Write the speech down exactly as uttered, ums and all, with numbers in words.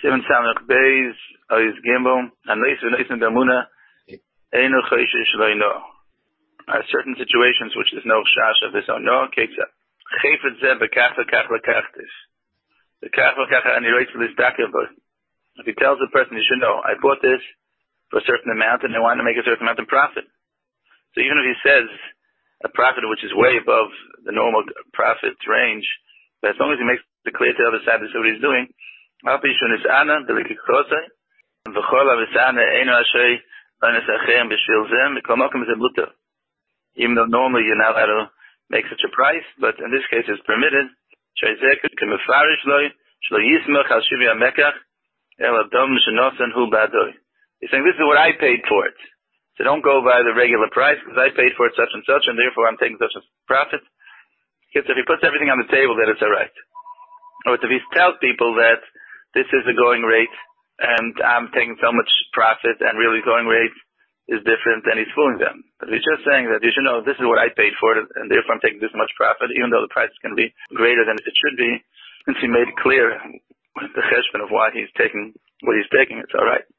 Seven Samach Beis, Ois Gimel, and Leis V'Leis Damuna, Eino Choshish Loino. Are certain situations which there's no shash of this on no keksa. Chayfet Zeh Bekach Lekach Lekachtis. Bekach Lekach and he writes for this dakavot. If he tells the person, you should know, I bought this for a certain amount and I want to make a certain amount of profit. So even if he says a profit which is way above the normal profit range, but as long as he makes it clear to the other side this is what he's doing, even though normally you're not allowed to make such a price, but in this case it's permitted. He's saying this is what I paid for it. So don't go by the regular price because I paid for it such and such and therefore I'm taking such a profit. If he puts everything on the table, then it's alright. Or if he tells people that this is the going rate, and I'm taking so much profit, and really the going rate is different, and he's fooling them. But if he's just saying that you should know this is what I paid for it, and therefore I'm taking this much profit, even though the price is going to be greater than it should be, since he made it clear the cheshbon of why he's taking what he's taking, it's all right.